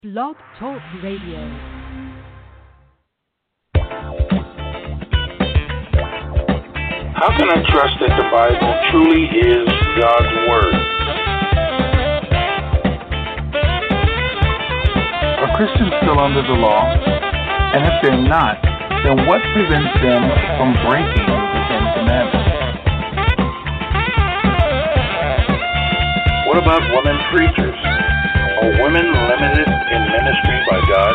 Blog Talk Radio. How can I trust that the Bible truly is God's Word? Are Christians still under the law? And if they're not, then what prevents them from breaking the Ten Commandments? What about women preachers? Are women limited in ministry by God?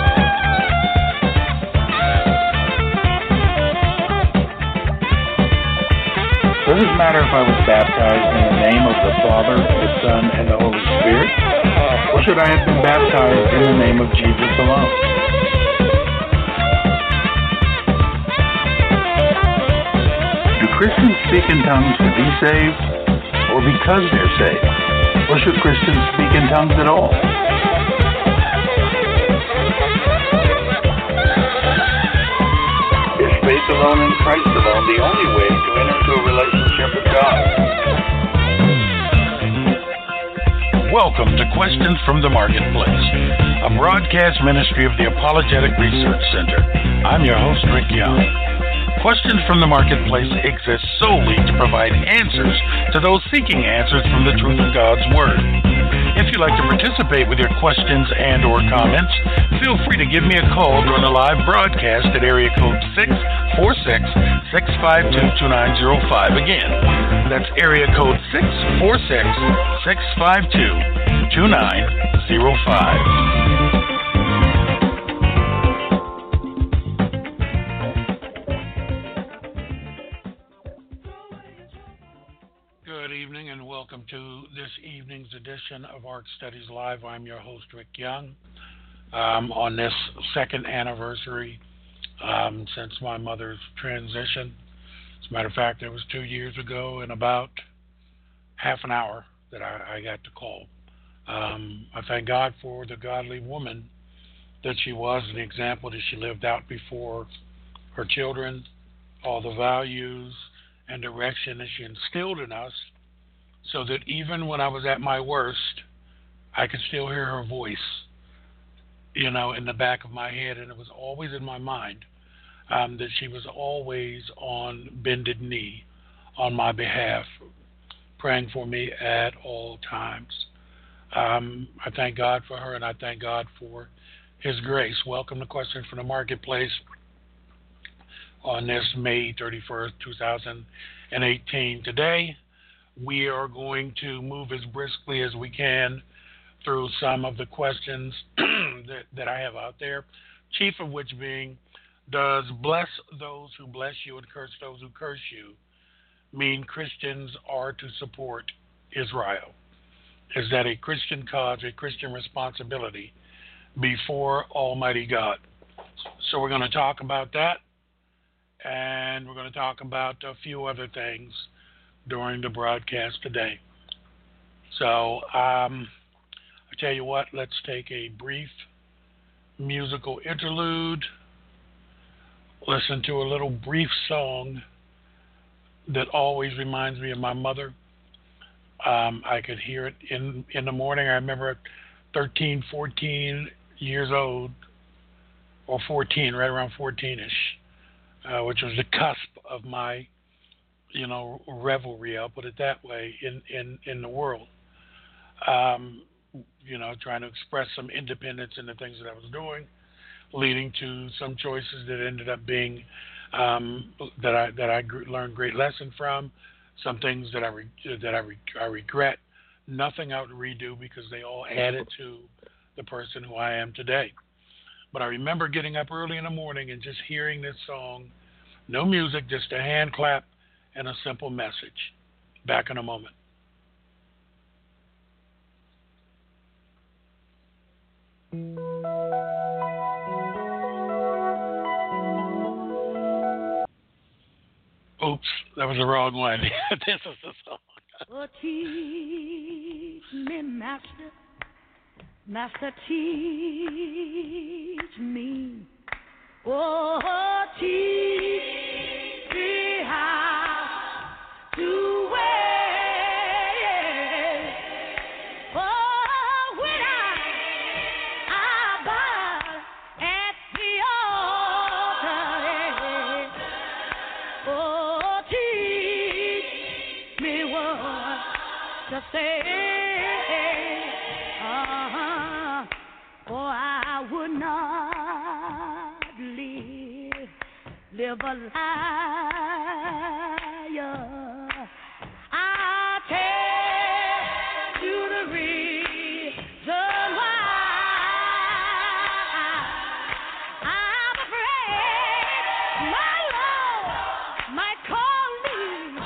Does it matter if I was baptized in the name of the Father, the Son, and the Holy Spirit? Or should I have been baptized in the name of Jesus alone? Do Christians speak in tongues to be saved, or because they're saved? Or should Christians speak in tongues at all? Is faith alone in Christ alone the only way to enter into a relationship with God? Welcome to Questions from the Marketplace, a broadcast ministry of the Apologetic Research Center. I'm your host, Rick Young. Questions from the Marketplace exists solely to provide answers to those seeking answers from the truth of God's Word. If you'd like to participate with your questions and or comments, feel free to give me a call during the live broadcast at area code 646-652-2905. Again, that's area code 646-652-2905. Good evening and welcome to this evening's edition of ARC Studies Live. I'm your host, Rick Young. On this second anniversary since my mother's transition. As a matter of fact, it was 2 years ago in about half an hour that I got the call. I thank God for the godly woman that she was and the example that she lived out before her children, all the values and direction that she instilled in us, so that even when I was at my worst, I could still hear her voice, in the back of my head, and it was always in my mind that she was always on bended knee on my behalf, praying for me at all times. I thank God for her, and I thank God for His grace. Welcome to Questions from the Marketplace on this May 31st, 2018. Today, we are going to move as briskly as we can through some of the questions that I have out there, chief of which being, does bless those who bless you and curse those who curse you mean Christians are to support Israel? Is that a Christian cause, a Christian responsibility before Almighty God? So we're going to talk about that, and we're going to talk about a few other things during the broadcast today. So I tell you what, let's take a brief musical interlude, listen to a little brief song that always reminds me of my mother. I could hear it in the morning. I remember at 13, 14 years old, or 14, right around 14-ish, which was the cusp of my, revelry, I'll put it that way, in the world. Trying to express some independence in the things that I was doing, leading to some choices that ended up being learned great lesson from, some things that I regret. Nothing I would redo because they all added to the person who I am today. But I remember getting up early in the morning and just hearing this song, no music, just a hand clap and a simple message. Back in a moment. Oops, that was the wrong one. This is the song. Oh, teach me, Master, Master, teach me. Oh, teach me how to wait. Oh, when I live a liar. I tell you the reason why I'm afraid my Lord might call me.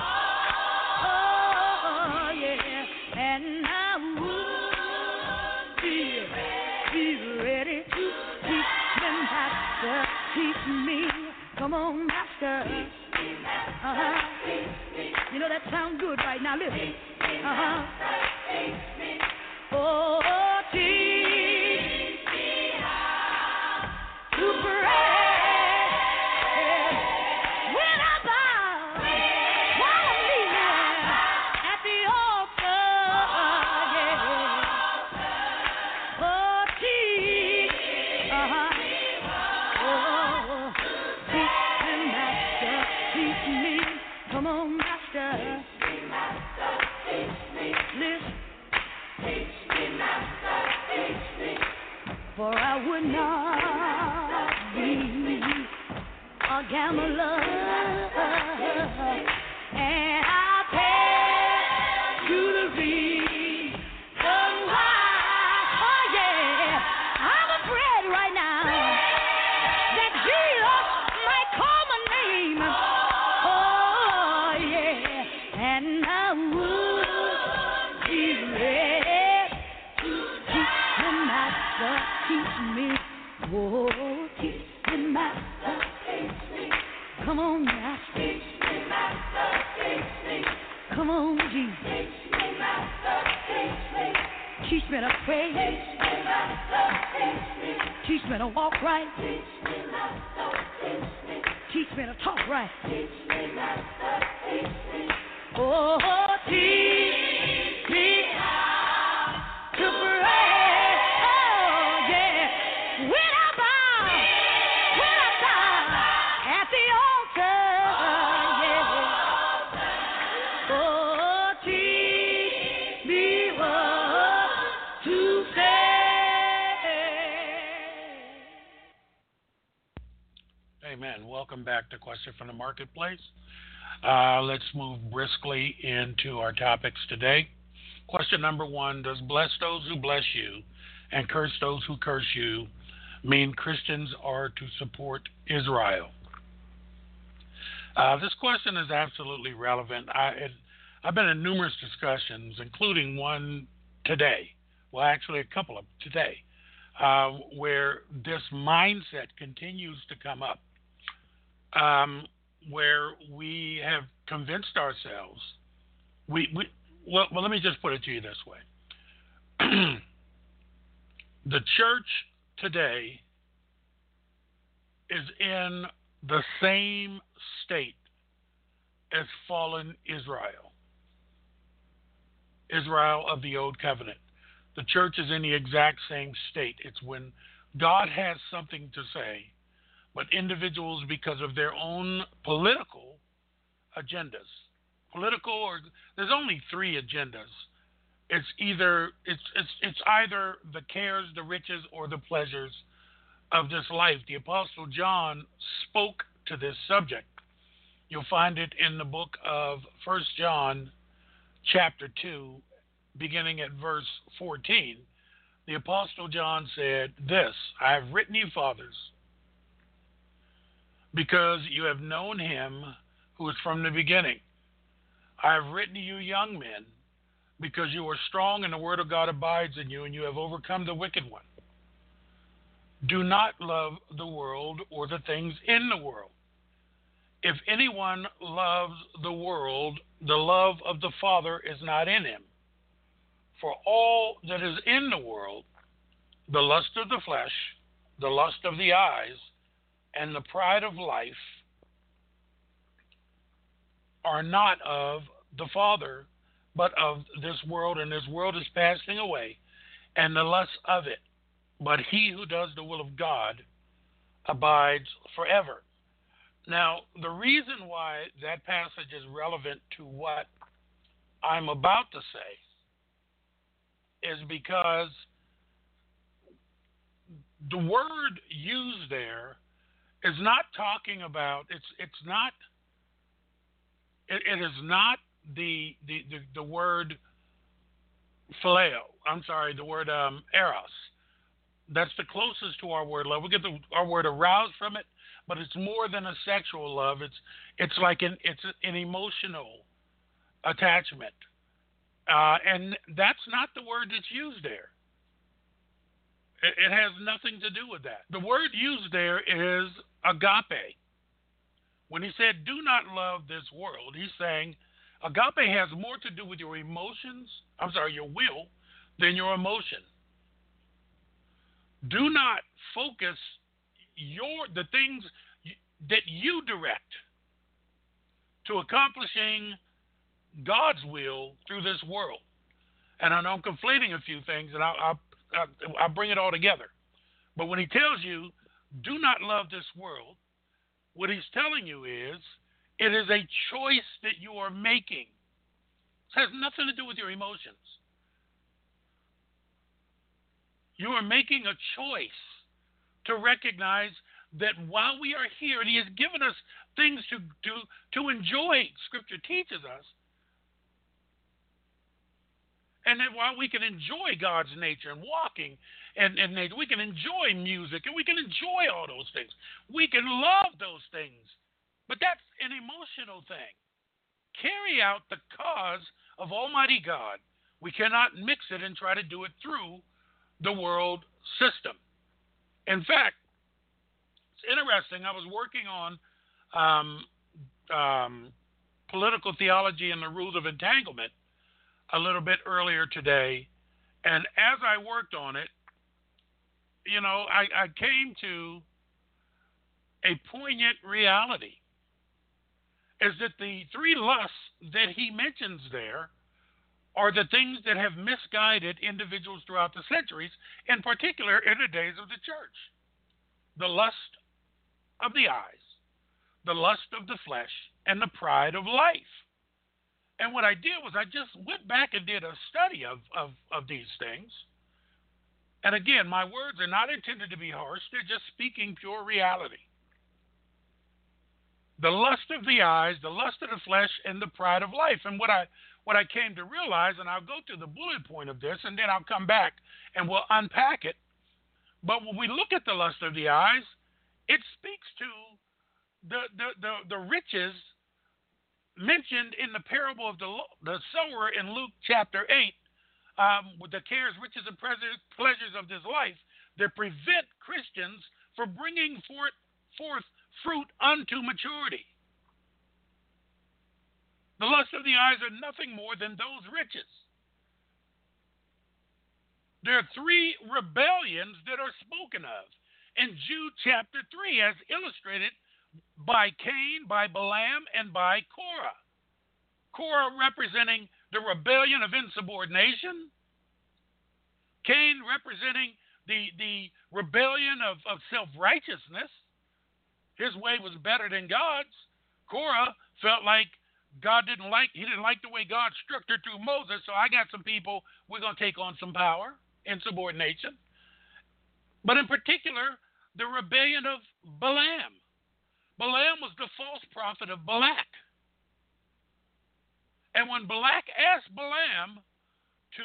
Oh yeah, and I would be ready to teach me, Master, teach me. Come on, Master. You know that sounds good right now. Listen. Oh, teach me how to pray when I bow, while I'm kneeling at the altar. Yeah. Oh, teach. Oh, teach me, Master, teach me. Come on, Master. Listen. For I would not be a gambler, and I'll tell you the reason why. Oh yeah, I'm afraid right now that Jesus might call my name. Oh yeah, and I would be ready to teach the Master, teach me. Oh, teach me, Master, teach me. Come on, Master, teach me, Master, teach me. Come on, Jesus, teach me, Master, teach me. Teach me to pray, teach me, Master, teach me. Teach me to walk right, teach me, Master, teach me. Teach me to talk right, teach me, Master, teach me. Oh, teach me how to pray. Oh, yeah. When I bow at the altar, yeah. Oh, teach me what to say. Amen. Welcome back to Question from the Marketplace. Let's move briskly into our topics today. Question number one, does bless those who bless you and curse those who curse you mean Christians are to support Israel? This question is absolutely relevant. I've been in numerous discussions, including one today, well, actually a couple of today, where this mindset continues to come up, where we have convinced ourselves, well, let me just put it to you this way. The church today is in the same state as fallen Israel of the Old Covenant. The church is in the exact same state. It's when God has something to say, but individuals, because of their own political agendas, there's only three agendas. It's either the cares, the riches, or the pleasures of this life. The Apostle John spoke to this subject. You'll find it in the book of 1 John chapter 2, beginning at verse 14. The Apostle John said this, I have written you, fathers, because you have known him who is from the beginning. I have written to you, young men, because you are strong and the word of God abides in you, and you have overcome the wicked one. Do not love the world or the things in the world. If anyone loves the world, the love of the Father is not in him. For all that is in the world, the lust of the flesh, the lust of the eyes, and the pride of life are not of the Father, but of this world, and this world is passing away, and the lust of it. But he who does the will of God abides forever. Now, the reason why that passage is relevant to what I'm about to say is because the word used there is not talking about. It's not. It is not the word phileo. I'm sorry, the word eros. That's the closest to our word love. We get our word aroused from it, but it's more than a sexual love. It's like an emotional attachment, and that's not the word that's used there. It has nothing to do with that. The word used there is agape. When he said, do not love this world, he's saying agape has more to do with your emotions, your will, than your emotion. Do not focus the things that you direct to accomplishing God's will through this world. And I know I'm conflating a few things, and I'll bring it all together. But when he tells you, do not love this world, what he's telling you is, it is a choice that you are making. It has nothing to do with your emotions. You are making a choice to recognize that while we are here, and he has given us things to enjoy, Scripture teaches us, and that while we can enjoy God's nature and walking and nature, we can enjoy music and we can enjoy all those things. We can love those things. But that's an emotional thing. Carry out the cause of Almighty God. We cannot mix it and try to do it through the world system. In fact, it's interesting. I was working on political theology and the rules of entanglement a little bit earlier today, and as I worked on it, I came to a poignant reality, is that the three lusts that he mentions there are the things that have misguided individuals throughout the centuries, in particular in the days of the church. The lust of the eyes, the lust of the flesh, and the pride of life. And what I did was I just went back and did a study of these things. And again, my words are not intended to be harsh. They're just speaking pure reality. The lust of the eyes, the lust of the flesh, and the pride of life. And what I came to realize, and I'll go through the bullet point of this, and then I'll come back and we'll unpack it. But when we look at the lust of the eyes, it speaks to the riches mentioned in the parable of the sower in Luke chapter 8, with the cares, riches, and pleasures of this life that prevent Christians from bringing forth fruit unto maturity. The lust of the eyes are nothing more than those riches. There are three rebellions that are spoken of in Jude chapter 3, as illustrated by Cain, by Balaam, and by Korah. Korah representing the rebellion of insubordination. Cain representing the rebellion of self-righteousness. His way was better than God's. Korah felt like he didn't like the way God structured through Moses, so I got some people, we're going to take on some power, insubordination. But in particular, the rebellion of Balaam. Balaam was the false prophet of Balak. And when Balak asked Balaam to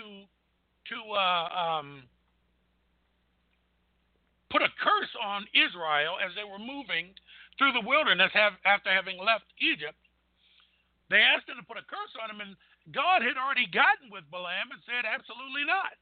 put a curse on Israel as they were moving through the wilderness after having left Egypt, they asked him to put a curse on him, and God had already gotten with Balaam and said, absolutely not.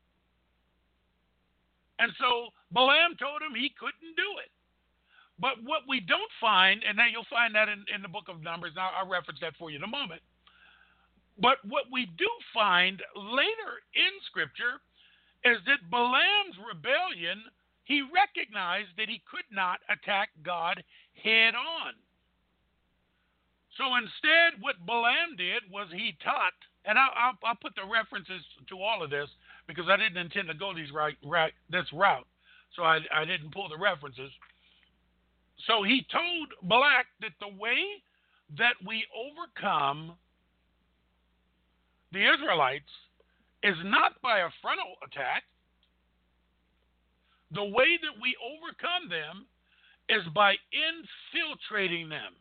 And so Balaam told him he couldn't do it. But what we don't find, and now you'll find that in the book of Numbers, and I'll reference that for you in a moment. But what we do find later in Scripture is that Balaam's rebellion, he recognized that he could not attack God head on. So instead, what Balaam did was he taught, and I'll put the references to all of this because I didn't intend to go this route, so I didn't pull the references. So he told Balak that the way that we overcome the Israelites is not by a frontal attack. The way that we overcome them is by infiltrating them.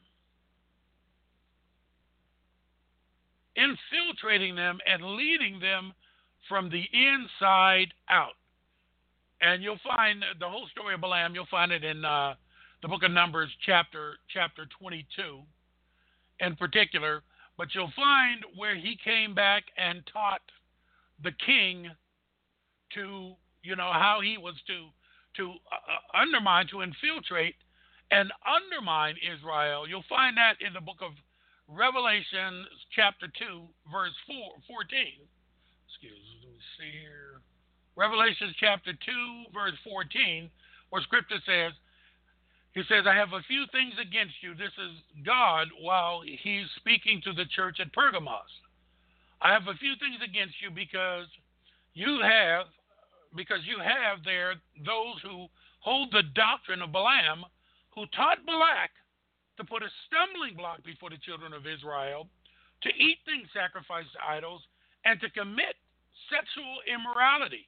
Infiltrating them and leading them from the inside out. And you'll find the whole story of Balaam, you'll find it in the book of Numbers, chapter 22 in particular. But you'll find where he came back and taught the king to, how he was to undermine, to infiltrate and undermine Israel. You'll find that in the book of Revelation, chapter 2, verse 14. Excuse me, let me see here. Revelation, chapter 2, verse 14, where Scripture says, he says, I have a few things against you. This is God while he's speaking to the church at Pergamos. I have a few things against you because you have there those who hold the doctrine of Balaam, who taught Balak to put a stumbling block before the children of Israel, to eat things sacrificed to idols, and to commit sexual immorality.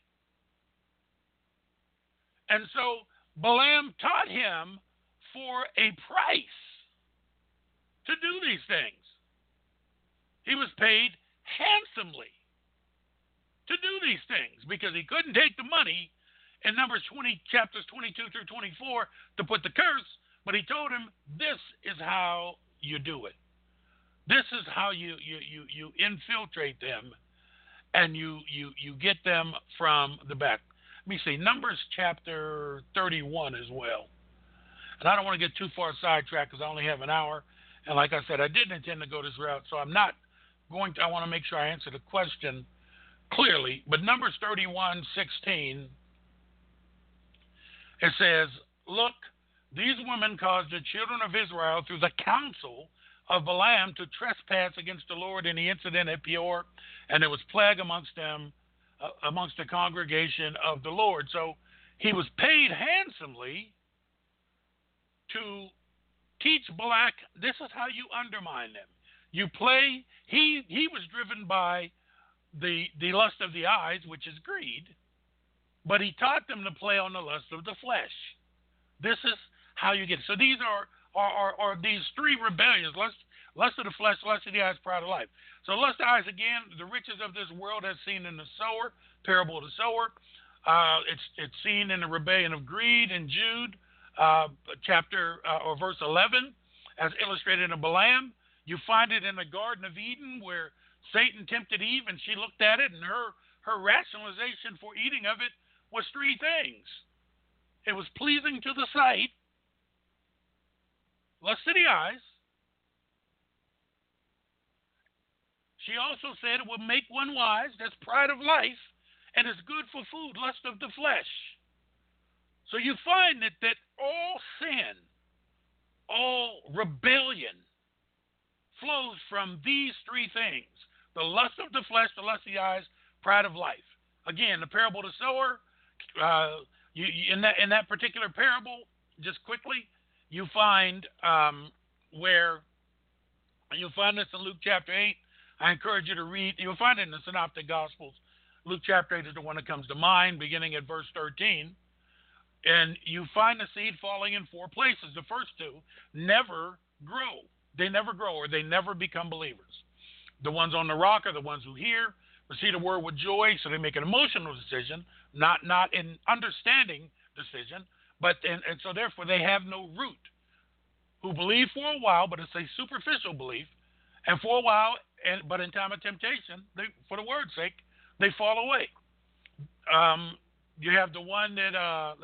And so Balaam taught him for a price to do these things. He was paid handsomely to do these things because he couldn't take the money in Numbers 20, chapters 22 through 24 to put the curse, but he told him, this is how you do it. This is how you infiltrate them and you get them from the back. Let me see, Numbers chapter 31 as well. And I don't want to get too far sidetracked because I only have an hour. And like I said, I didn't intend to go this route, so I'm not going to. I want to make sure I answer the question clearly. But Numbers 31:16, it says, look, these women caused the children of Israel through the counsel of Balaam to trespass against the Lord in the incident at Peor, and there was plague amongst them, amongst the congregation of the Lord. So he was paid handsomely to teach Balak, this is how you undermine them. You play, he was driven by the lust of the eyes, which is greed, but he taught them to play on the lust of the flesh. This is how you get it. So these are these three rebellions: lust of the flesh, lust of the eyes, pride of life. So lust of the eyes, again, the riches of this world as seen in the sower, parable of the sower. It's seen in the rebellion of greed in Jude, chapter or verse 11, as illustrated in Balaam. You find it in the Garden of Eden where Satan tempted Eve and she looked at it, and her rationalization for eating of it was three things. It was pleasing to the sight, lust of the eyes. She also said it will make one wise, that's pride of life, and it's good for food, lust of the flesh. So you find that all sin, all rebellion flows from these three things: the lust of the flesh, the lust of the eyes, pride of life. Again, the parable of the sower, in that particular parable, just quickly, you find where you'll find this in Luke chapter 8. I encourage you to read. You'll find it in the Synoptic Gospels. Luke chapter 8 is the one that comes to mind, beginning at verse 13. And you find the seed falling in four places. The first two never grow. They never grow, or they never become believers. The ones on the rock are the ones who hear, receive the word with joy, so they make an emotional decision, not an understanding decision, and so therefore they have no root. Who believe for a while, but it's a superficial belief, and for a while, but in time of temptation, for the word's sake, they fall away. You have the one that,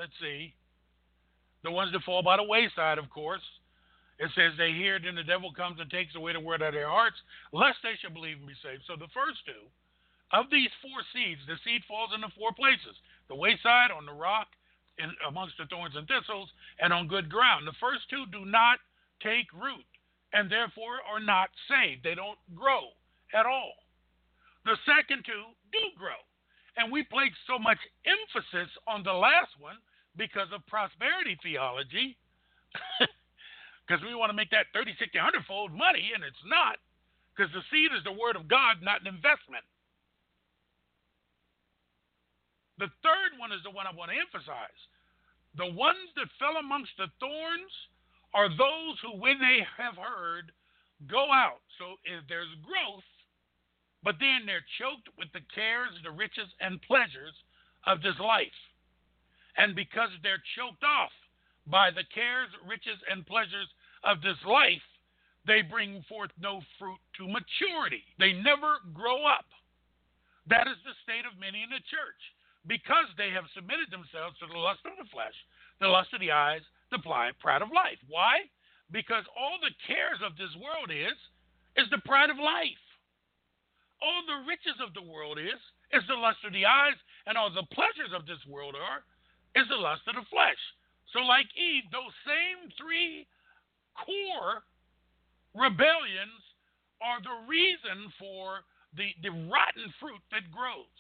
the ones that fall by the wayside, of course. It says they hear it, and the devil comes and takes away the word out of their hearts, lest they should believe and be saved. So the first two of these four seeds, the seed falls into four places: the wayside, on the rock, and amongst the thorns and thistles, and on good ground. The first two do not take root, and therefore are not saved. They don't grow at all. The second two do grow. And we place so much emphasis on the last one because of prosperity theology, because we want to make that 30, 60, 100-fold money, and it's not, because the seed is the word of God, not an investment. The third one is the one I want to emphasize. The ones that fell amongst the thorns are those who, when they have heard, go out. So if there's growth, but then they're choked with the cares, the riches, and pleasures of this life. And because they're choked off by the cares, riches, and pleasures of this life, they bring forth no fruit to maturity. They never grow up. That is the state of many in the church, because they have submitted themselves to the lust of the flesh, the lust of the eyes, the pride of life. Why? Because all the cares of this world is the pride of life. All the riches of the world is the lust of the eyes, and all the pleasures of this world is the lust of the flesh. So like Eve, those same three core rebellions are the reason for the rotten fruit that grows.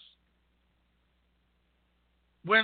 When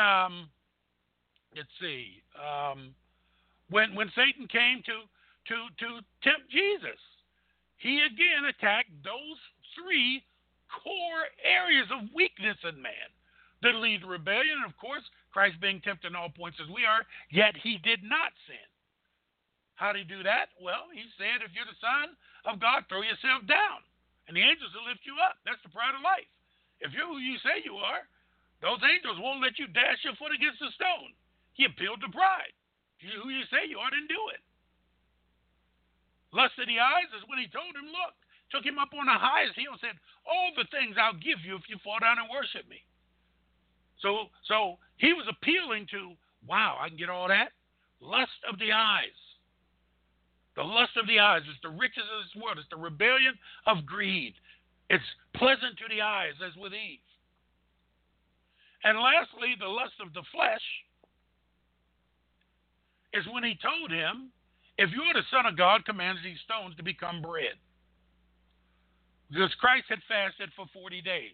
Satan came to tempt Jesus, he again attacked those three core areas of weakness in man that lead to rebellion. And of course, Christ being tempted in all points as we are, yet he did not sin. How did he do that? Well, he said, if you're the Son of God, throw yourself down, and the angels will lift you up. That's the pride of life. If you're who you say you are, those angels won't let you dash your foot against a stone. He appealed to pride. You're who you say you are, then do it. Lust of the eyes is when he told him, look, took him up on the highest hill and said, all the things I'll give you if you fall down and worship me. So he was appealing to, wow, I can get all that? Lust of the eyes. The lust of the eyes is the riches of this world. It's the rebellion of greed. It's pleasant to the eyes, as with Eve. And lastly, the lust of the flesh is when he told him, if you are the Son of God, commands these stones to become bread. Because Christ had fasted for 40 days.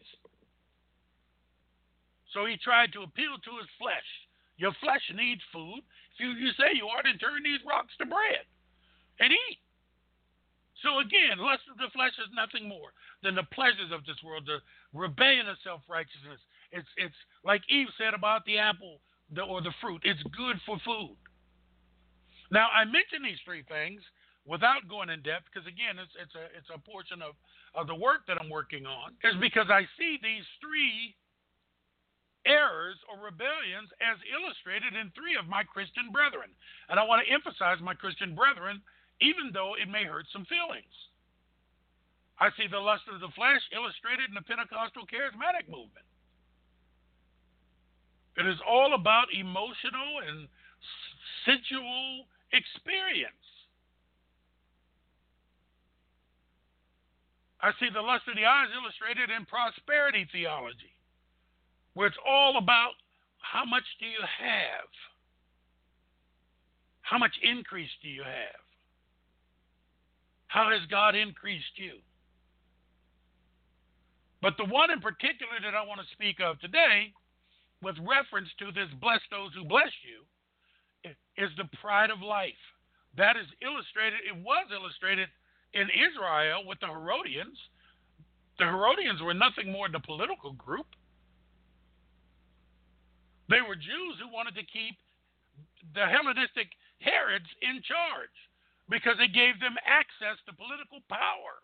So he tried to appeal to his flesh. Your flesh needs food. If you say you are, then turn these rocks to bread and eat. So again, lust of the flesh is nothing more than the pleasures of this world, the rebellion of self-righteousness. It's like Eve said about the apple or the fruit. It's good for food. Now, I mention these three things without going in depth, because again, it's a portion of the work that I'm working on, is because I see these three errors or rebellions as illustrated in three of my Christian brethren. And I want to emphasize my Christian brethren, even though it may hurt some feelings. I see the lust of the flesh illustrated in the Pentecostal charismatic movement. It is all about emotional and sensual experience. I see the lust of the eyes illustrated in prosperity theology, where it's all about how much do you have? How much increase do you have? How has God increased you? But the one in particular that I want to speak of today, with reference to this bless those who bless you, is the pride of life. That is illustrated, it was illustrated in Israel with the Herodians. The Herodians were nothing more than a political group. They were Jews who wanted to keep the Hellenistic Herods in charge because it gave them access to political power.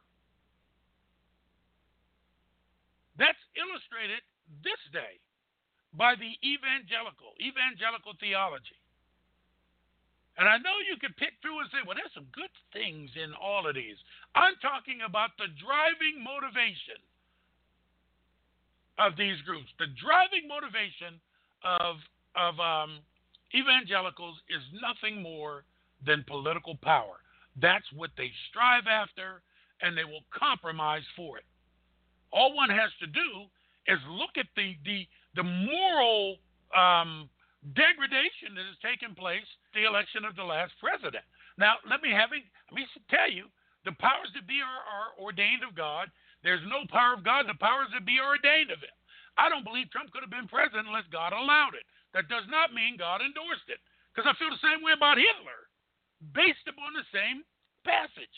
That's illustrated this day by the evangelical theology. And I know you can pick through and say, well, there's some good things in all of these. I'm talking about the driving motivation of these groups. The driving motivation of evangelicals is nothing more than political power. That's what they strive after, and they will compromise for it. All one has to do is look at the moral degradation that has taken place the election of the last president. Now, let me tell you, the powers that be are ordained of God. There's no power of God. The powers that be are ordained of him. I don't believe Trump could have been president unless God allowed it. That does not mean God endorsed it, because I feel the same way about Hitler, based upon the same passage.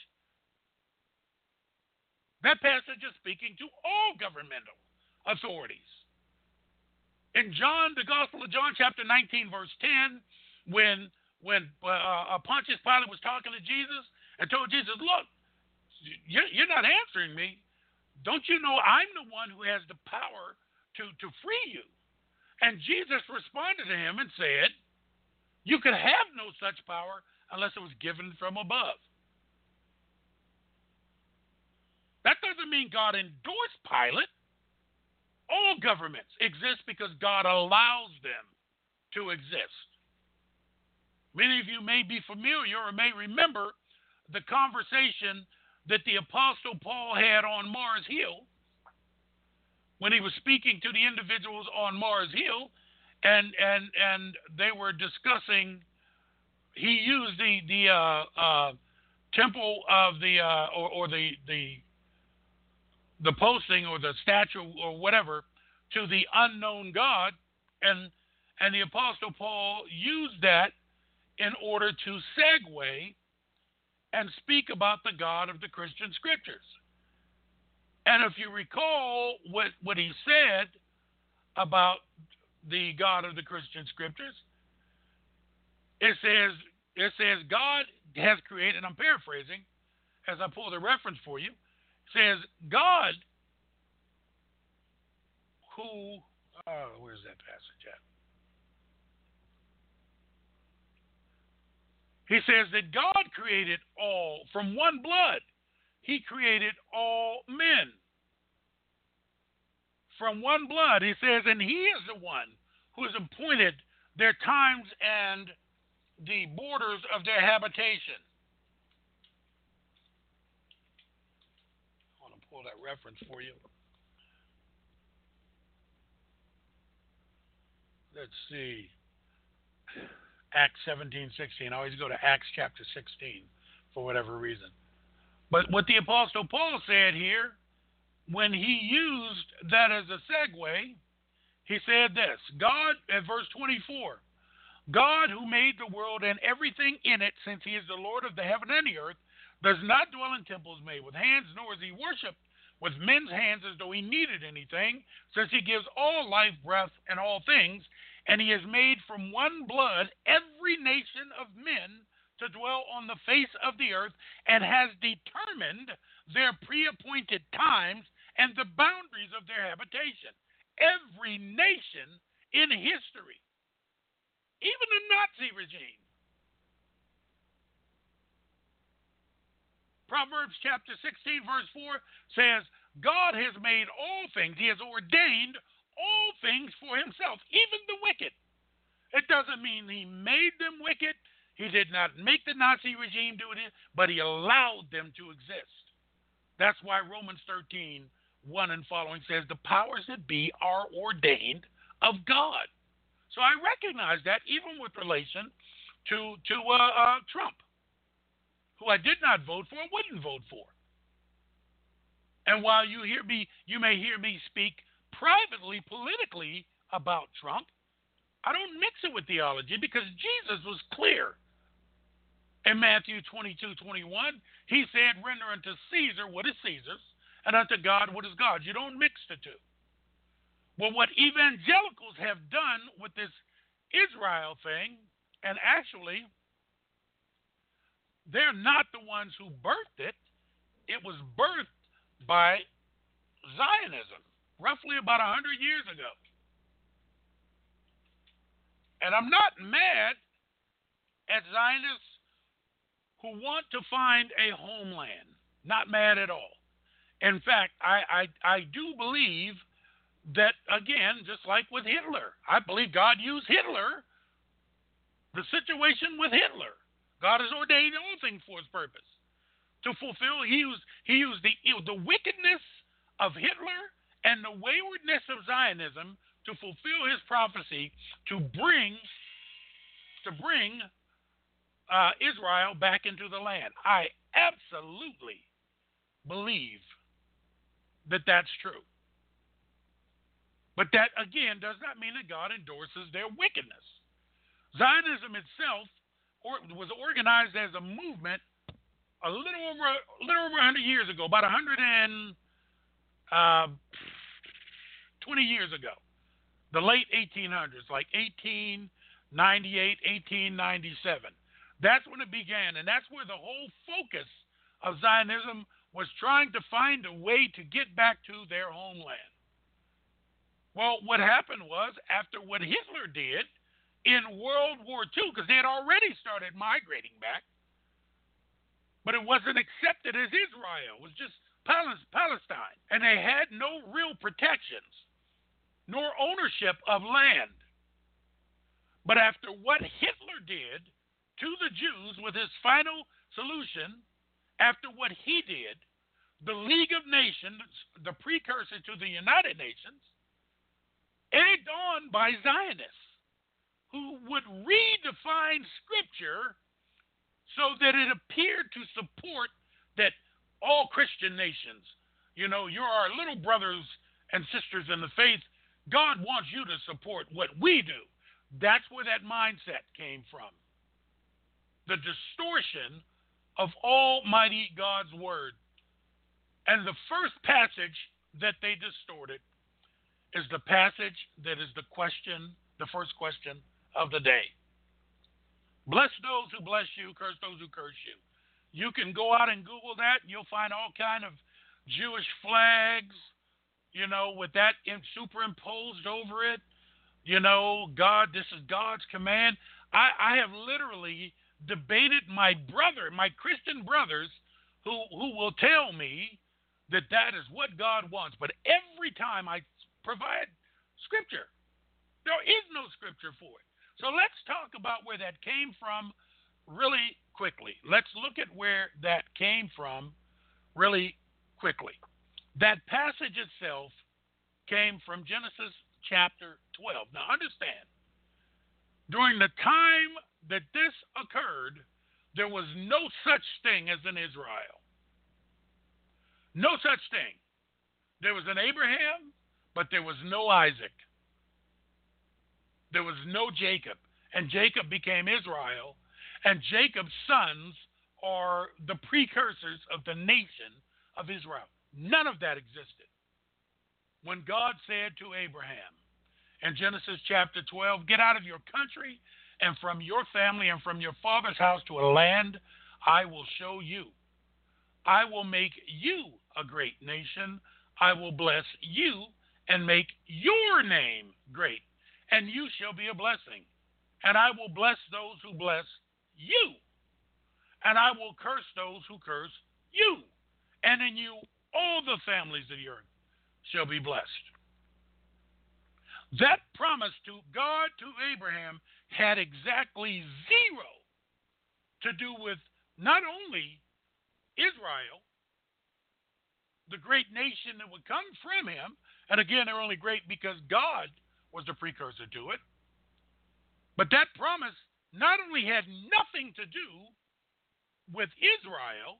That passage is speaking to all governmental authorities. In John, the Gospel of John, chapter 19, verse 10, when Pontius Pilate was talking to Jesus and told Jesus, look, you're not answering me. Don't you know I'm the one who has the power to free you? And Jesus responded to him and said, you could have no such power unless it was given from above. That doesn't mean God endorsed Pilate. All governments exist because God allows them to exist. Many of you may be familiar or may remember the conversation that the Apostle Paul had on Mars Hill when he was speaking to the individuals on Mars Hill, and they were discussing. He used the temple of the posting or the statue or whatever to the unknown God, and the Apostle Paul used that in order to segue and speak about the God of the Christian Scriptures. And if you recall what he said about the God of the Christian Scriptures, it says God has created, and I'm paraphrasing as I pull the reference for you, says God who, where's that passage at? He says that God created all from one blood. He created all men from one blood. He says, and he is the one who has appointed their times and the borders of their habitation. I want to pull that reference for you. Let's see. Acts 17:16. I always go to Acts chapter 16 for whatever reason. But what the Apostle Paul said here, when he used that as a segue, he said this. God, at verse 24, God who made the world and everything in it, since he is the Lord of the heaven and the earth, does not dwell in temples made with hands, nor is he worshipped with men's hands as though he needed anything, since he gives all life, breath, and all things, and he has made from one blood every nation of men to dwell on the face of the earth, and has determined their pre-appointed times and the boundaries of their habitation. Every nation in history, even the Nazi regime. Proverbs chapter 16, verse 4 says, God has made all things. He has ordained all things for himself, even the wicked. It doesn't mean he made them wicked. He did not make the Nazi regime do it, but he allowed them to exist. That's why Romans 13, 1 and following says the powers that be are ordained of God. So I recognize that even with relation to Trump, who I did not vote for and wouldn't vote for. And while you may hear me speak privately, politically about Trump, I don't mix it with theology, because Jesus was clear. In Matthew 22:21, he said, render unto Caesar what is Caesar's, and unto God what is God's. You don't mix the two. Well, what evangelicals have done with this Israel thing, and actually, they're not the ones who birthed it. It was birthed by Zionism, roughly about 100 years ago. And I'm not mad at Zionists who want to find a homeland. Not mad at all. In fact, I do believe that, again, just like with Hitler, I believe God used Hitler, the situation with Hitler. God has ordained all things for his purpose. To fulfill, he used the wickedness of Hitler and the waywardness of Zionism to fulfill his prophecy to bring Israel back into the land. I absolutely believe that that's true. But that, again, does not mean that God endorses their wickedness. Zionism itself was organized as a movement a little over 100 years ago, about 120 years ago. the late 1800s, like 1898, 1897. That's when it began, and that's where the whole focus of Zionism was trying to find a way to get back to their homeland. Well, what happened was, after what Hitler did in World War II, because they had already started migrating back, but it wasn't accepted as Israel. It was just Palestine. And they had no real protections, nor ownership of land. But after what Hitler did to the Jews with his final solution, after what he did, the League of Nations, the precursor to the United Nations, egged on by Zionists who would redefine Scripture so that it appeared to support that all Christian nations, you're our little brothers and sisters in the faith. God wants you to support what we do. That's where that mindset came from. The distortion of Almighty God's Word. And the first passage that they distorted is the passage that is the first question of the day. Bless those who bless you, curse those who curse you. You can go out and Google that, and you'll find all kind of Jewish flags, with that superimposed over it. God, this is God's command. I have literally debated my Christian brothers who will tell me that is what God wants. But every time I provide Scripture, there is no Scripture for it. So let's talk about where that came from really quickly. Let's look at where that came from really quickly. That passage itself came from Genesis chapter 12. Now understand, during the time that this occurred, there was no such thing as an Israel. No such thing. There was an Abraham, but there was no Isaac. There was no Jacob, and Jacob became Israel, and Jacob's sons are the precursors of the nation of Israel. None of that existed. When God said to Abraham in Genesis chapter 12, get out of your country and from your family and from your father's house to a land I will show you. I will make you a great nation. I will bless you and make your name great. And you shall be a blessing. And I will bless those who bless you. And I will curse those who curse you. And in you all the families of the earth shall be blessed. That promise to God to Abraham had exactly zero to do with not only Israel, the great nation that would come from him, and again, they're only great because God was the precursor to it. But that promise not only had nothing to do with Israel,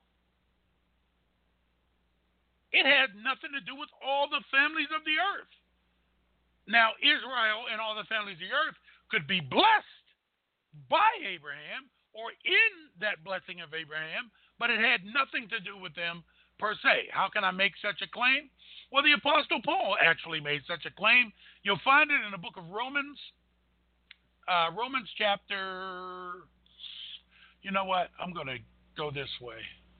it had nothing to do with all the families of the earth. Now, Israel and all the families of the earth could be blessed by Abraham or in that blessing of Abraham, but it had nothing to do with them per se. How can I make such a claim? Well, the Apostle Paul actually made such a claim. You'll find it in the book of Romans. Romans chapter, you know what? I'm going to go this way.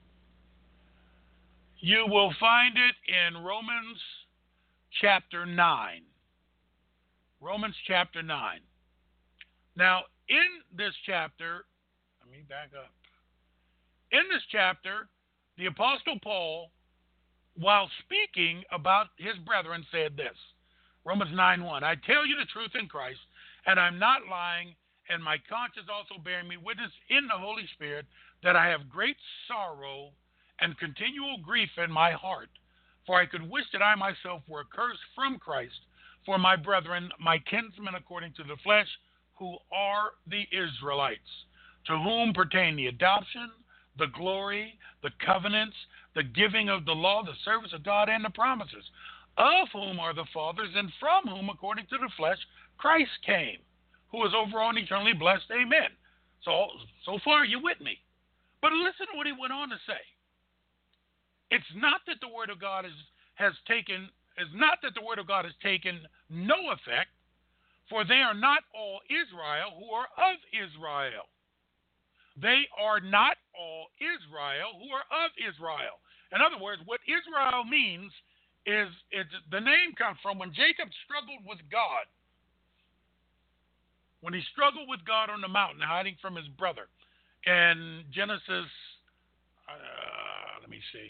You will find it in Romans chapter 9. Romans chapter 9. Now, in this chapter, let me back up. In this chapter, the Apostle Paul, while speaking about his brethren, said this. Romans 9:1. I tell you the truth in Christ, and I'm not lying, and my conscience also bearing me witness in the Holy Spirit that I have great sorrow and continual grief in my heart. For I could wish that I myself were accursed from Christ for my brethren, my kinsmen according to the flesh, who are the Israelites, to whom pertain the adoption, the glory, the covenants, the giving of the law, the service of God, and the promises, of whom are the fathers, and from whom, according to the flesh, Christ came, who is over all and eternally blessed. Amen. So far, you with me? But listen to what he went on to say. It's not that the word of God has taken no effect, For they are not all Israel who are of Israel. They are not all Israel who are of Israel. In other words, what Israel means is the name comes from when Jacob struggled with God. When he struggled with God on the mountain, hiding from his brother. And Genesis, let me see.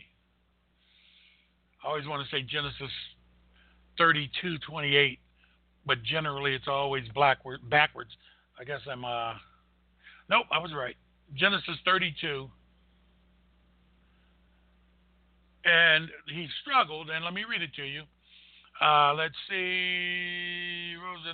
I always want to say Genesis 32:28, but generally it's always backwards. I guess I'm, nope, I was right. Genesis 32. And he struggled, and let me read it to you. Let's see.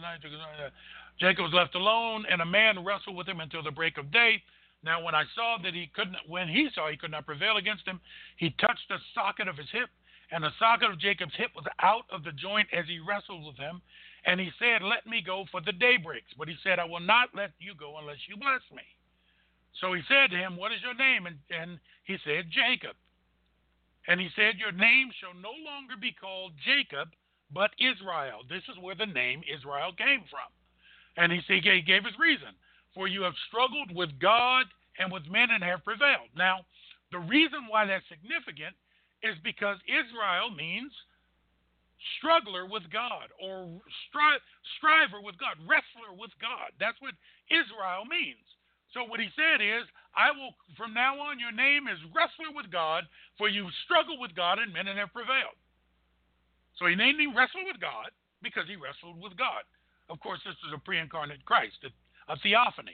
Jacob was left alone, and a man wrestled with him until the break of day. Now, when he saw he could not prevail against him, he touched the socket of his hip, and the socket of Jacob's hip was out of the joint as he wrestled with him. And he said, "Let me go, for the day breaks." But he said, "I will not let you go unless you bless me." So he said to him, "What is your name?" And he said, "Jacob." And he said, "Your name shall no longer be called Jacob, but Israel." This is where the name Israel came from. And he gave his reason. "For you have struggled with God and with men and have prevailed." Now, the reason why that's significant is because Israel means struggler with God, or striver with God, wrestler with God. That's what Israel means. So what he said is, "I will, from now on, your name is wrestler with God, for you struggle with God and men and have prevailed." So he named him wrestler with God because he wrestled with God. Of course, this is a pre-incarnate Christ, a theophany.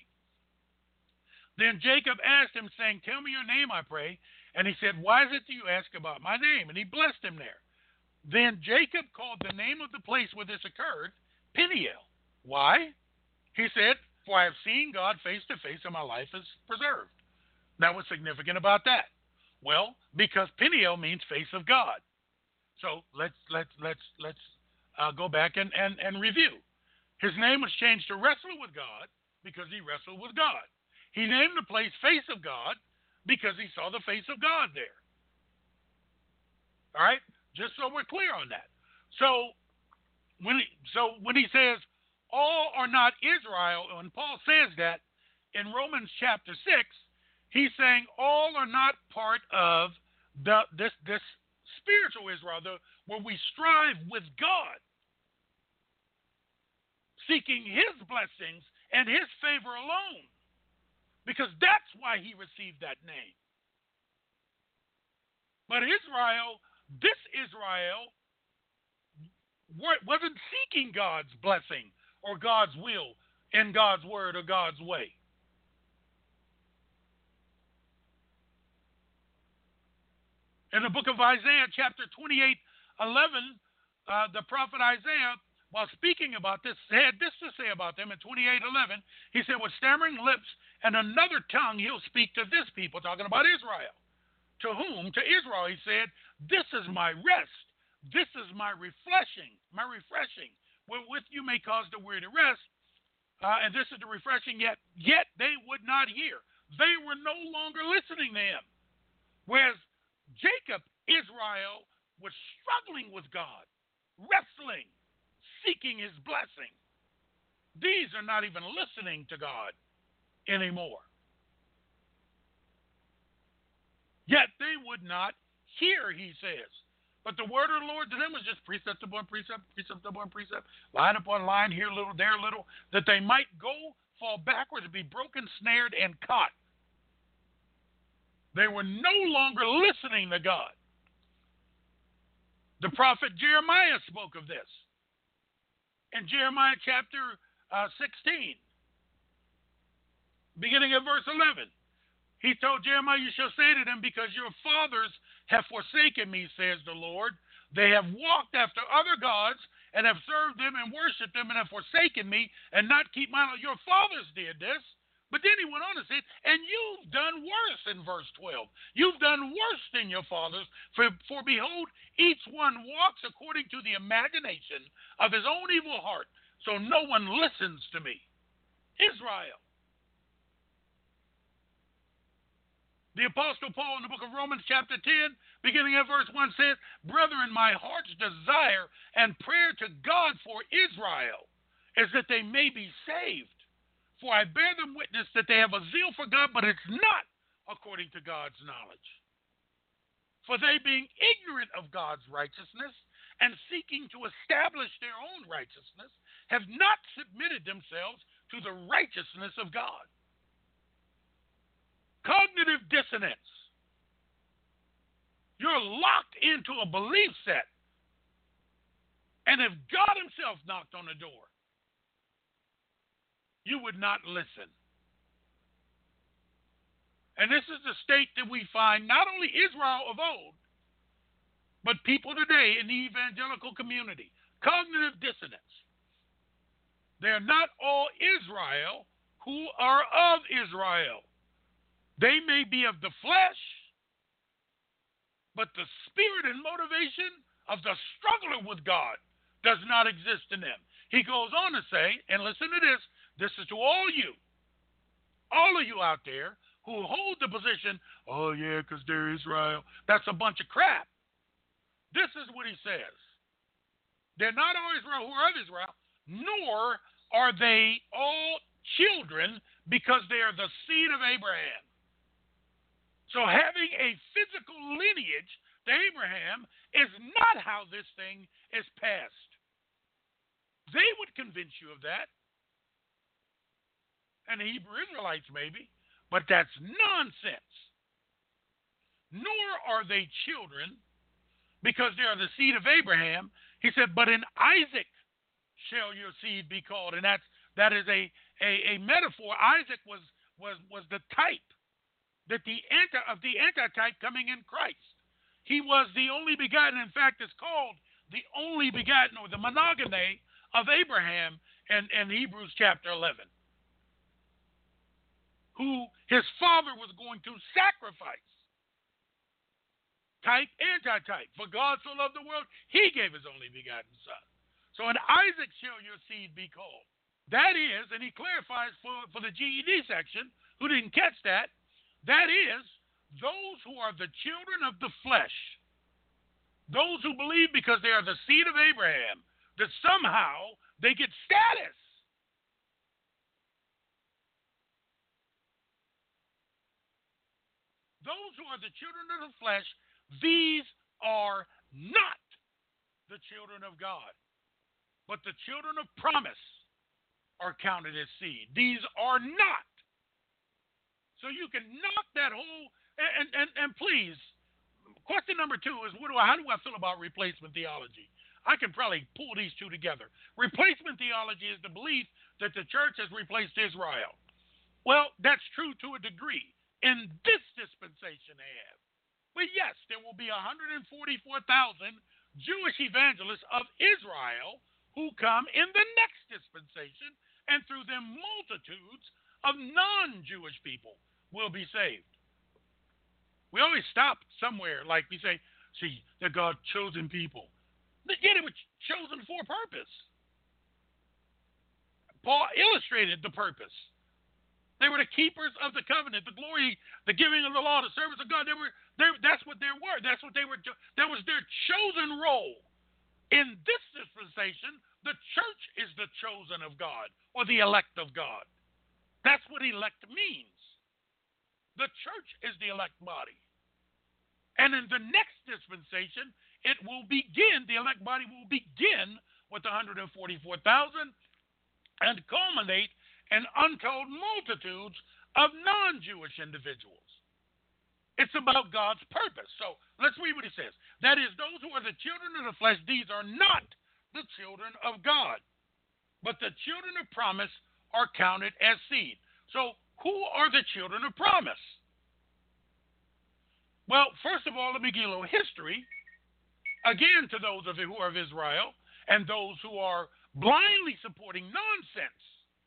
Then Jacob asked him, saying, "Tell me your name, I pray." And he said, "Why is it that you ask about my name?" And he blessed him there. Then Jacob called the name of the place where this occurred Peniel. Why? He said, "For I have seen God face to face, and my life is preserved." Now, what's significant about that? Well, because Peniel means face of God. So let's go back and review. His name was changed to wrestler with God because he wrestled with God. He named the place Face of God because he saw the face of God there. All right? Just so we're clear on that. So when he says, all are not Israel, when Paul says that in Romans chapter 6, he's saying all are not part of this spiritual Israel, where we strive with God, seeking his blessings and his favor alone, because that's why he received that name. But Israel, this Israel, wasn't seeking God's blessing or God's will in God's word or God's way. In the book of Isaiah, chapter 28:11, the prophet Isaiah, while speaking about this, had this to say about them in 28:11. He said, "With stammering lips and another tongue, he'll speak to this people," talking about Israel. To whom? To Israel. He said, "This is my rest. This is my refreshing, wherewith you may cause the weary to rest. And this is the refreshing, yet they would not hear." They were no longer listening to him. Whereas Jacob, Israel, was struggling with God, wrestling, seeking his blessing. These are not even listening to God anymore. Yet they would not hear, he says. But the word of the Lord to them was just precept upon precept, precept upon precept, line upon line, here a little, there a little, that they might go, fall backwards, be broken, snared, and caught. They were no longer listening to God. The prophet Jeremiah spoke of this in Jeremiah chapter 16, beginning at verse 11. He told Jeremiah, "You shall say to them, because your fathers have forsaken me, says the Lord. They have walked after other gods and have served them and worshipped them and have forsaken me and not keep my law." Your fathers did this. But then he went on and said, "And you've done worse," in verse 12. "You've done worse than your fathers, for behold, each one walks according to the imagination of his own evil heart, so no one listens to me." Israel. The Apostle Paul in the book of Romans chapter 10, beginning at verse 1 says, "Brethren, my heart's desire and prayer to God for Israel is that they may be saved. For I bear them witness that they have a zeal for God, but it's not according to God's knowledge. For they, being ignorant of God's righteousness and seeking to establish their own righteousness, have not submitted themselves to the righteousness of God. Cognitive dissonance. You're locked into a belief set. And if God himself knocked on the door, you would not listen. And this is the state that we find not only Israel of old, but people today in the evangelical community. Cognitive dissonance. They're not all Israel who are of Israel. They may be of the flesh, but the spirit and motivation of the struggler with God does not exist in them. He goes on to say, and listen to this, this is to all of you out there who hold the position, oh yeah, because they're Israel. That's a bunch of crap. This is what he says. They're not all Israel who are of Israel, nor are they all children because they are the seed of Abraham. So having a physical lineage to Abraham is not how this thing is passed. They would convince you of that. And the Hebrew Israelites maybe, but that's nonsense. Nor are they children because they are the seed of Abraham. He said, but in Isaac shall your seed be called. And that is a metaphor. Isaac was the type that the antitype coming in Christ. He was the only begotten. In fact, it's called the only begotten, or the monogamy of Abraham in Hebrews chapter 11, who his father was going to sacrifice. Type, antitype. For God so loved the world, he gave his only begotten son. So in Isaac shall your seed be called. That is, and he clarifies for the GED section, who didn't catch that, that is, those who are the children of the flesh, those who believe because they are the seed of Abraham, that somehow they get status. Those who are the children of the flesh, these are not the children of God, but the children of promise are counted as seed. These are not. So you can knock that whole, and please, question number 2 is, how do I feel about replacement theology? I can probably pull these two together. Replacement theology is the belief that the church has replaced Israel. Well, that's true to a degree. In this dispensation they have. But yes, there will be 144,000 Jewish evangelists of Israel who come in the next dispensation, and through them multitudes of non-Jewish people will be saved. We always stop somewhere, like we say, see, they're God's chosen people. Yeah, they were chosen for a purpose. Paul illustrated the purpose. They were the keepers of the covenant, the glory, the giving of the law, the service of God. That's what they were. That's what they were. That was their chosen role. In this dispensation, the church is the chosen of God, or the elect of God. That's what elect means. The church is the elect body. And in the next dispensation, it will begin, the elect body will begin with 144,000 and culminate in untold multitudes of non-Jewish individuals. It's about God's purpose. So let's read what he says. That is, those who are the children of the flesh, these are not the children of God, but the children of promise are counted as seed. So who are the children of promise? Well, first of all, let me give you a little history. Again, to those of you who are of Israel and those who are blindly supporting nonsense.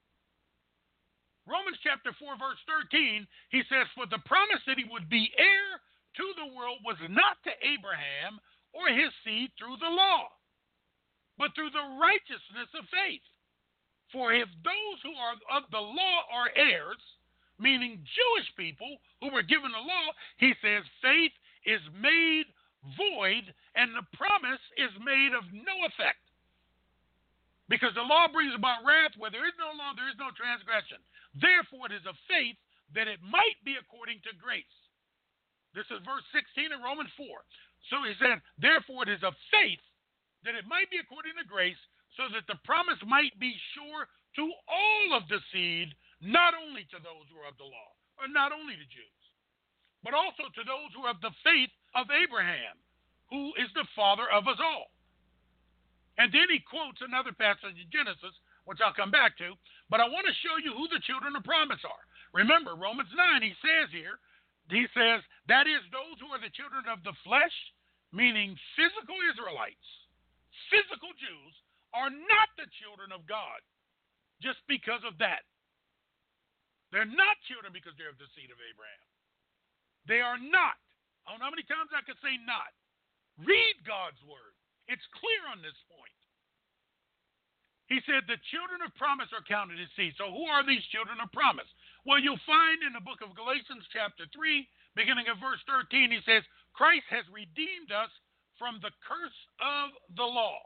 Romans chapter 4, verse 13, he says, for the promise that he would be heir to the world was not to Abraham or his seed through the law, but through the righteousness of faith. For if those who are of the law are heirs, meaning Jewish people who were given the law, he says faith is made void and the promise is made of no effect. Because the law brings about wrath where there is no law, there is no transgression. Therefore, it is of faith that it might be according to grace. This is verse 16 of Romans 4. So he said, therefore, it is of faith that it might be according to grace, so that the promise might be sure to all of the seed, not only to those who are of the law, or not only to Jews, but also to those who are of the faith of Abraham, who is the father of us all. And then he quotes another passage in Genesis, which I'll come back to, but I want to show you who the children of promise are. Remember, Romans 9, he says, that is, those who are the children of the flesh, meaning physical Israelites, physical Jews, are not the children of God just because of that. They're not children because they're of the seed of Abraham. They are not. I don't know how many times I could say not. Read God's word. It's clear on this point. He said the children of promise are counted as seed. So who are these children of promise? Well, you'll find in the book of Galatians chapter 3, beginning of verse 13, he says, Christ has redeemed us from the curse of the law.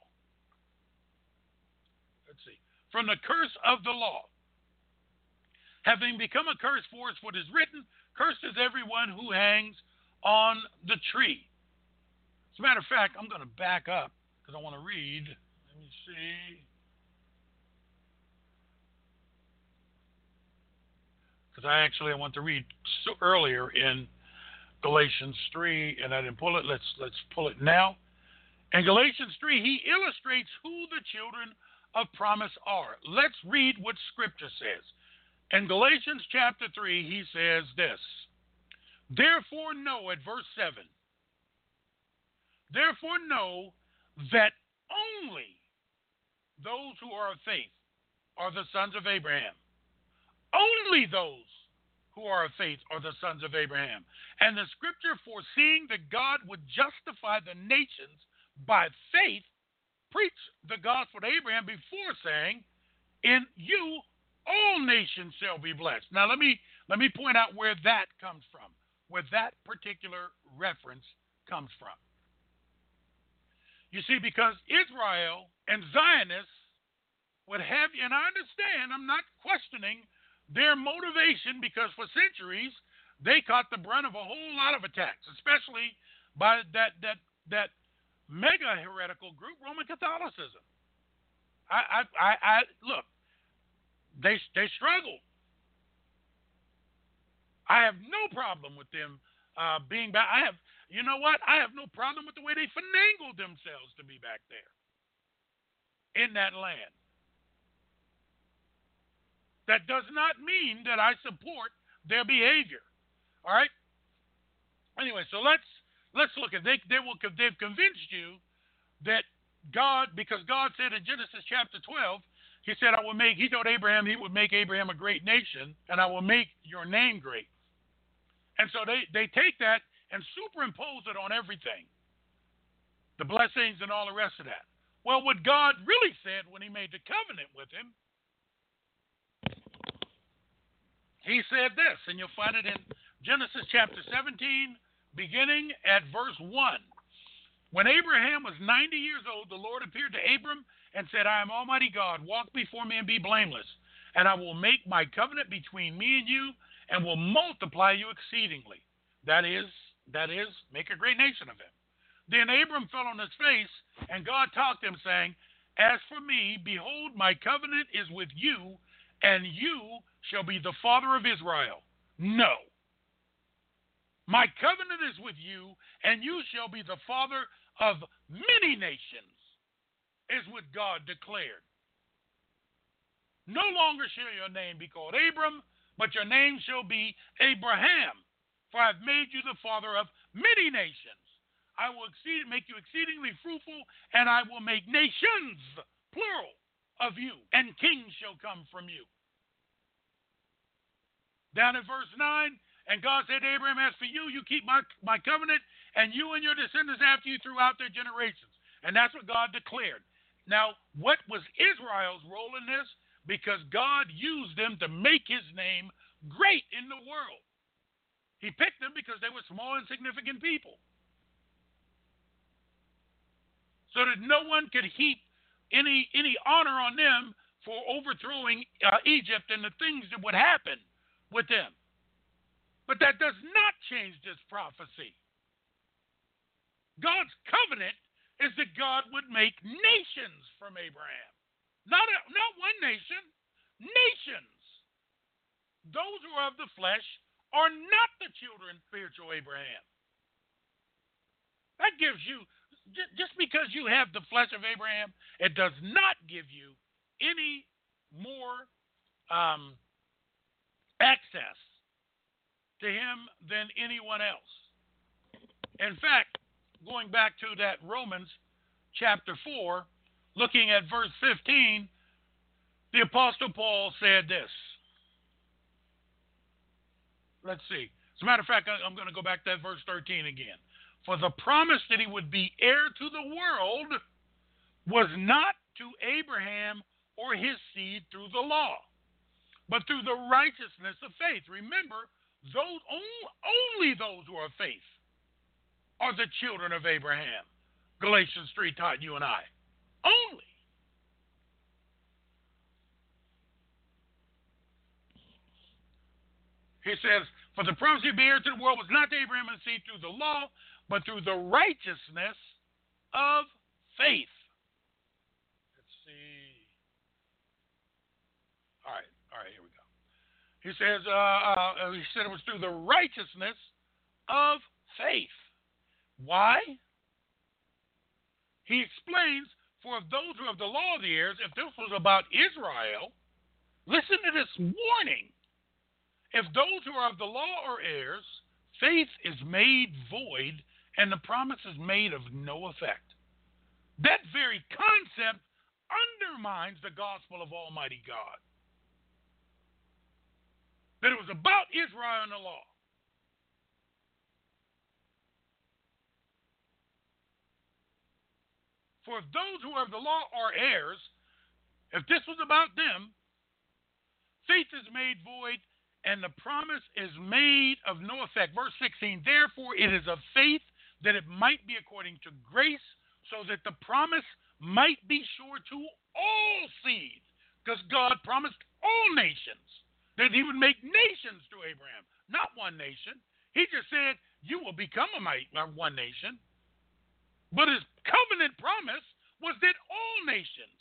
Let's see. From the curse of the law. Having become a curse for us, what is written, cursed is everyone who hangs on the tree. As a matter of fact, I'm going to back up because I want to read. Let me see. Because I want to read earlier in Galatians 3, and I didn't pull it. Let's pull it now. In Galatians 3, he illustrates who the children of promise are. Let's read what Scripture says. In Galatians chapter 3, he says this. Therefore know, at verse 7, therefore know that only those who are of faith are the sons of Abraham. Only those who are of faith are the sons of Abraham. And the Scripture, foreseeing that God would justify the nations by faith, preached the gospel to Abraham before saying, in you all nations shall be blessed. Now let me point out where that comes from, where that particular reference comes from. You see, because Israel and Zionists would have, and I understand, I'm not questioning their motivation, because for centuries they caught the brunt of a whole lot of attacks, especially by that mega heretical group, Roman Catholicism. I look, they struggled. I have no problem with them being back. You know what? I have no problem with the way they finagled themselves to be back there in that land. That does not mean that I support their behavior. All right. Anyway, so let's look at they've convinced you that God, because God said in Genesis chapter 12, he said, he told Abraham he would make Abraham a great nation, and I will make your name great. And so they take that and superimpose it on everything, the blessings and all the rest of that. Well, what God really said when he made the covenant with him, he said this, and you'll find it in Genesis chapter 17, beginning at verse 1. When Abraham was 90 years old, the Lord appeared to Abram and said, I am Almighty God, walk before me and be blameless, and I will make my covenant between me and you, and will multiply you exceedingly. That is, make a great nation of him. Then Abram fell on his face, and God talked to him, saying, as for me, behold, my covenant is with you, and you shall be the father of Israel. No. My covenant is with you, and you shall be the father of many nations, is what God declared. No longer shall your name be called Abram, but your name shall be Abraham, for I have made you the father of many nations. I will make you exceedingly fruitful, and I will make nations, plural, of you, and kings shall come from you. Down in verse 9, and God said to Abraham, as for you, you keep my covenant, and you and your descendants after you throughout their generations. And that's what God declared. Now, what was Israel's role in this? Because God used them to make his name great in the world. He picked them because they were small, insignificant people, so that no one could heap any honor on them for overthrowing Egypt and the things that would happen with them. But that does not change this prophecy. God's covenant is that God would make nations from Abraham. Not one nation, nations. Those who are of the flesh are not the children of spiritual Abraham. That gives you, just because you have the flesh of Abraham, it does not give you any more access to him than anyone else. In fact, going back to that Romans chapter 4, looking at verse 15, the Apostle Paul said this. Let's see. As a matter of fact, I'm going to go back to that verse 13 again. For the promise that he would be heir to the world was not to Abraham or his seed through the law, but through the righteousness of faith. Remember, only those who are of faith are the children of Abraham. Galatians 3 taught you and I. Only. He says, for the promise to be heir to the world was not to Abraham and seed through the law, but through the righteousness of faith. Let's see. All right, here we go. He says, he said it was through the righteousness of faith. Why? He explains, for if those who have the law of the heirs, if this was about Israel, listen to this warning. If those who are of the law are heirs, faith is made void and the promise is made of no effect. That very concept undermines the gospel of Almighty God. That it was about Israel and the law. For if those who are of the law are heirs, if this was about them, faith is made void and the promise is made of no effect. Verse 16, therefore it is of faith that it might be according to grace, so that the promise might be sure to all seeds, because God promised all nations, that he would make nations through Abraham, not one nation. He just said, you will become one nation. But his covenant promise was that all nations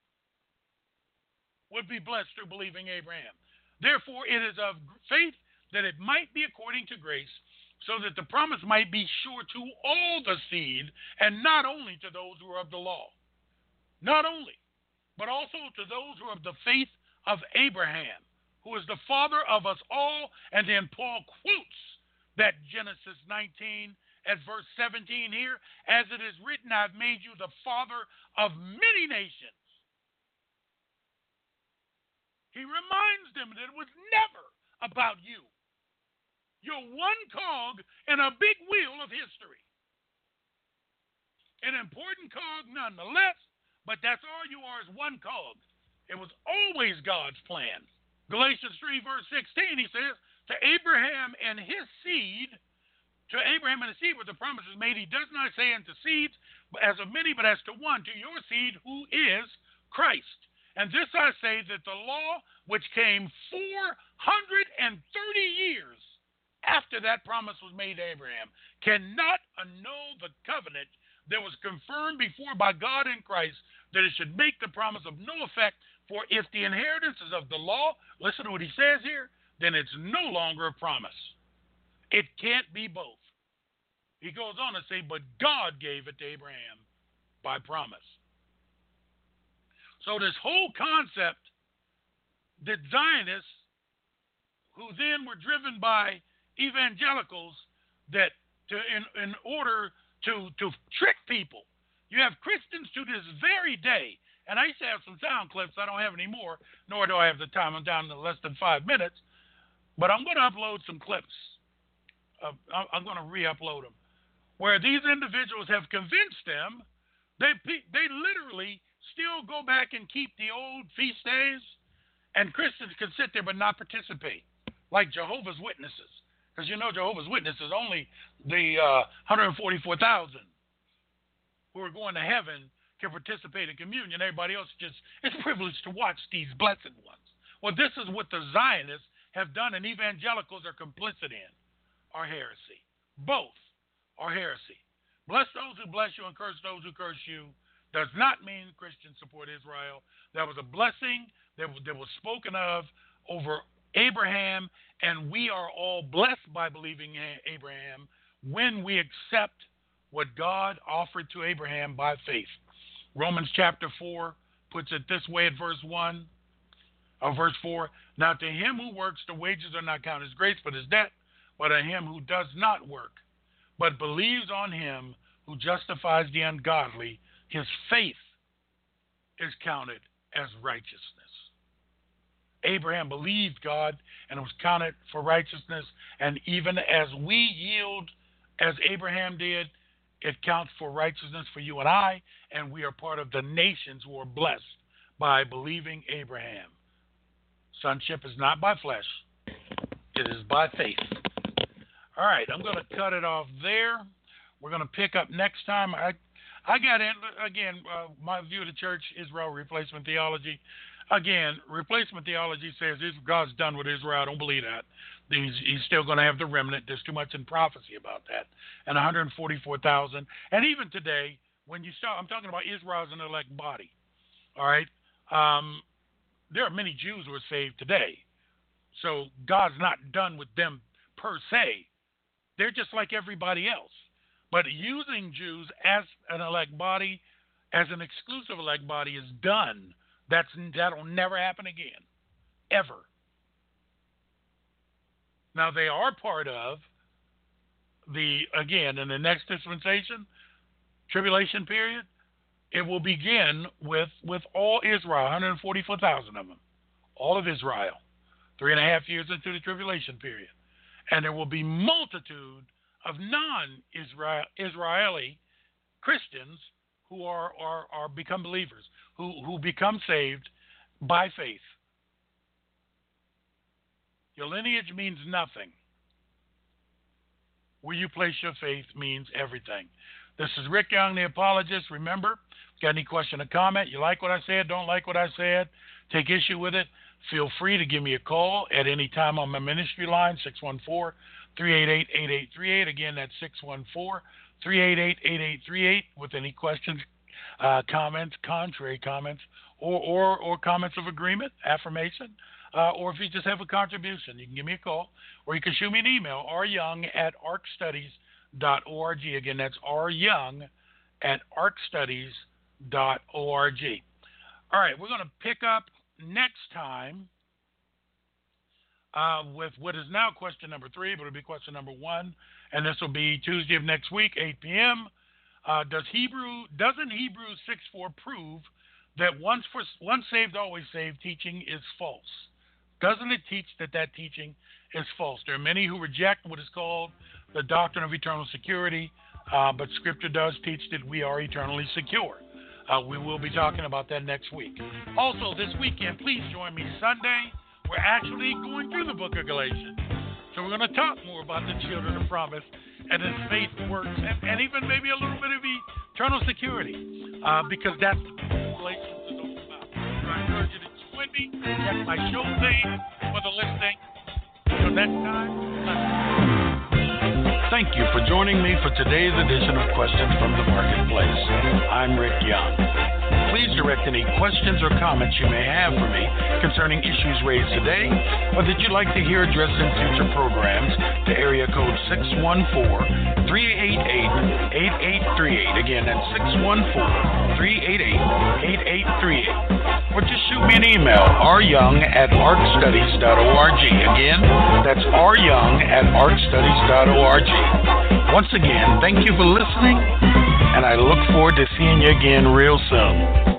would be blessed through believing Abraham. Therefore, it is of faith that it might be according to grace, so that the promise might be sure to all the seed, and not only to those who are of the law. Not only, but also to those who are of the faith of Abraham, who is the father of us all. And then Paul quotes that Genesis 19 at verse 17 here, as it is written, I've made you the father of many nations. He reminds them that it was never about you. You're one cog in a big wheel of history. An important cog nonetheless, but that's all you are, is one cog. It was always God's plan. Galatians 3 verse 16, he says, to Abraham and his seed, where the promise is made, he does not say unto seeds, as of many, but as to one, to your seed, who is Christ. And this I say, that the law, which came 430 years after that promise was made to Abraham, cannot annul the covenant that was confirmed before by God in Christ, that it should make the promise of no effect. For if the inheritance is of the law, listen to what he says here, then it's no longer a promise. It can't be both. He goes on to say, but God gave it to Abraham by promise. So this whole concept that Zionists, who then were driven by evangelicals, that in order to trick people, you have Christians to this very day, and I used to have some sound clips. I don't have any more, nor do I have the time. I'm down to less than 5 minutes, but I'm going to upload some clips. I'm going to re-upload them, where these individuals have convinced them they literally still go back and keep the old feast days, and Christians can sit there but not participate, like Jehovah's Witnesses. Because you know Jehovah's Witnesses, only the 144,000 who are going to heaven can participate in communion. Everybody else is privileged to watch these blessed ones. Well, this is what the Zionists have done, and evangelicals are complicit in, are heresy. Both are heresy. Bless those who bless you and curse those who curse you does not mean Christians support Israel. That was a blessing that was spoken of over Abraham, and we are all blessed by believing in Abraham when we accept what God offered to Abraham by faith. Romans chapter 4 puts it this way at verse 4. Now to him who works, the wages are not counted as grace, but as debt. But to him who does not work, but believes on him who justifies the ungodly, his faith is counted as righteousness. Abraham believed God, and it was counted for righteousness. And even as we yield as Abraham did, it counts for righteousness for you and I, and we are part of the nations who are blessed by believing Abraham. Sonship is not by flesh. It is by faith. All right, I'm going to cut it off there. We're going to pick up next time. I got in, again, my view of the church, Israel replacement theology. Again, replacement theology says God's done with Israel. I don't believe that. He's still going to have the remnant. There's too much in prophecy about that. And 144,000. And even today, when you start, I'm talking about Israel as an elect body. All right? There are many Jews who are saved today. So God's not done with them per se. They're just like everybody else. But using Jews as an elect body, as an exclusive elect body, is done. That'll never happen again, ever. Now, they are part of again, in the next dispensation, tribulation period, it will begin with all Israel, 144,000 of them, all of Israel, 3.5 years into the tribulation period. And there will be multitude of non-Israeli Christians who are become believers, who become saved by faith. Your lineage means nothing. Where you place your faith means everything. This is Rick Young, the apologist. Remember, got any question or comment? You like what I said? Don't like what I said? Take issue with it? Feel free to give me a call at any time on my ministry line, 614-388-8838. Again, that's 614-388-8838 with any questions, comments, contrary comments, or comments of agreement, affirmation, or if you just have a contribution, you can give me a call, or you can shoot me an email, ryoung@arcstudies.org. Again, that's ryoung@arcstudies.org. All right, we're going to pick up next time with what is now question number 3, but it'll be question number 1, and this will be Tuesday of next week, 8 p.m. Doesn't Hebrews 6:4 prove that once saved, always saved teaching is false? Doesn't it teach that teaching is false? There are many who reject what is called the doctrine of eternal security, but Scripture does teach that we are eternally secure. We will be talking about that next week. Also, this weekend, please join me Sunday. We're actually going through the book of Galatians. So we're going to talk more about the children of promise and his faith works, and even maybe a little bit of eternal security, because that's what Galatians is all about. So I encourage you to join me. Check my show page for the listing. Until next time, Thank you for joining me for today's edition of Questions from the Marketplace. I'm Rick Young. Please direct any questions or comments you may have for me concerning issues raised today or that you'd like to hear addressed in future programs to area code 614-388-8838. Again, that's 614-388-8838. Or just shoot me an email, ryoung@arcstudies.org. Again, that's ryoung@arcstudies.org. Once again, thank you for listening, and I look forward to seeing you again real soon.